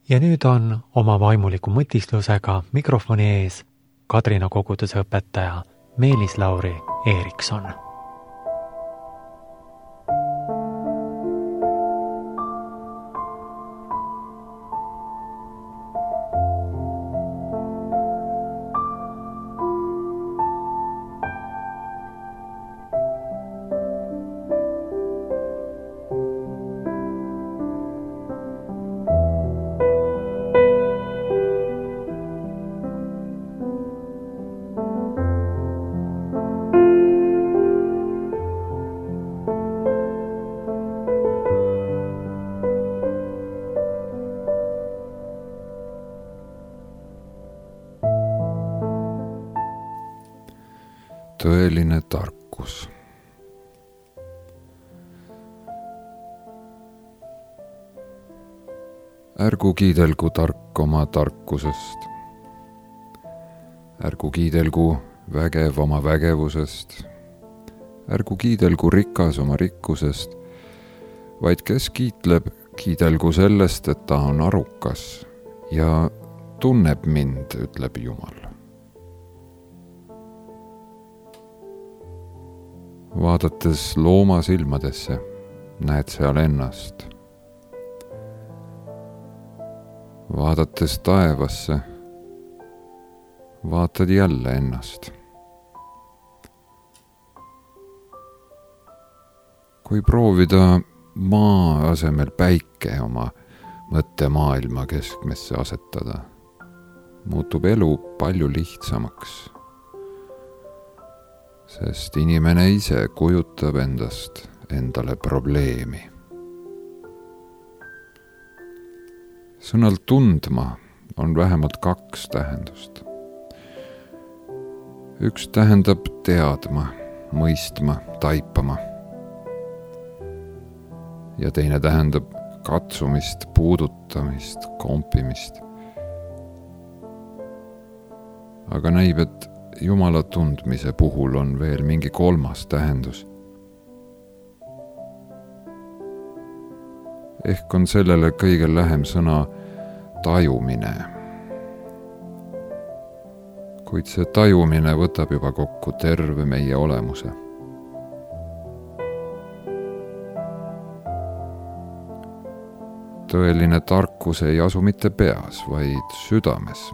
Ja nüüd on oma vaimuliku mõtislusega mikrofoni ees Kadrina koguduse õpetaja Meelis Lauri Eerikson. Tõeline tarkus. Ärgu kiidelgu tark oma tarkusest. Ärgu kiidelgu vägev oma vägevusest. Ärgu kiidelgu rikas oma rikkusest, vaid kes kiitleb, kiidelgu sellest, et ta on arukas ja tunneb mind, ütleb Jumal. Vaadates looma silmadesse, näed seal ennast. Vaadates taevasse, vaatad jälle ennast. Kui proovida maa asemel päike oma mõttemaailma keskmesse asetada, muutub elu palju lihtsamaks. Sest inimene ise kujutab endast endale probleemi. Sõnal tundma on vähemalt 2 tähendust. Üks tähendab teadma, mõistma, taipama. Ja teine tähendab katsumist, puudutamist, kompimist. Aga näib, et Jumala tundmise puhul on veel mingi 3. tähendus. Ehk on sellele kõige lähem sõna tajumine. Kuid see tajumine võtab juba kokku terve meie olemuse. Tõeline tarkus ei asu mitte peas, vaid südames.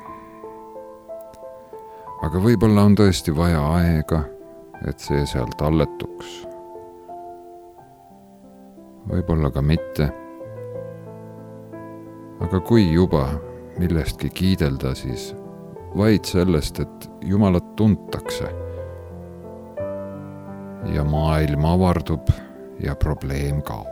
Aga võib-olla on tõesti vaja aega, et see seal talletuks. Võib-olla ka mitte. Aga kui juba millestki kiidelda, siis vaid sellest, et Jumalat tuntakse. Ja maailm avardub ja probleem kaob.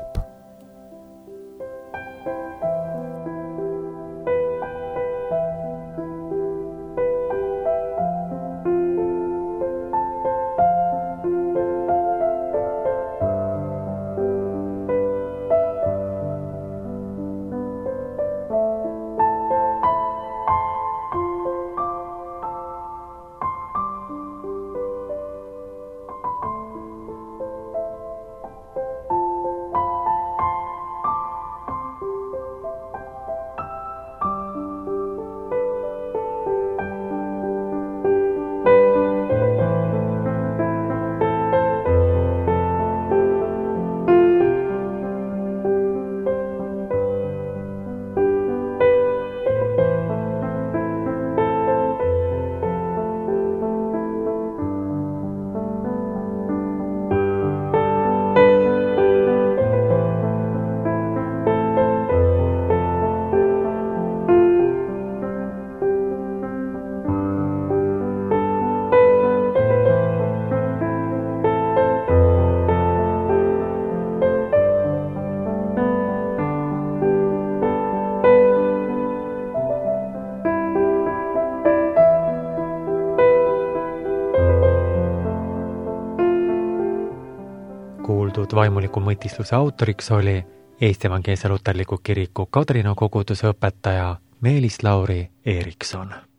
Kuuldud vaimuliku mõtisluse autoriks oli Eesti Evangeelse Luterliku Kiriku Kadrina koguduse õpetaja Meelis Lauri Eerikson.